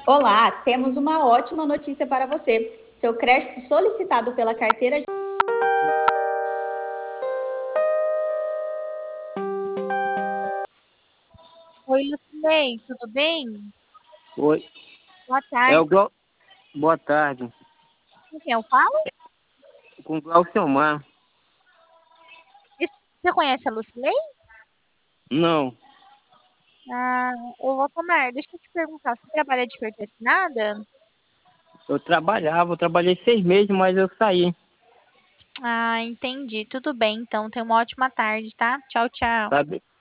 Olá, temos uma ótima notícia para você. Seu crédito solicitado pela carteira. Oi, Lucilei, tudo bem? Oi, Boa é tarde. o Glau... Boa tarde, Com quem eu falo? com o Glauciomar. Você conhece a Lucilei? Não, Ah, ô, Valcomar, deixa eu te perguntar, você trabalha de carteira assinada? eu trabalhei 6 meses, mas eu saí, Ah, entendi. Tudo bem, então. Tenha uma ótima tarde, tá? Tchau, tchau. sabe?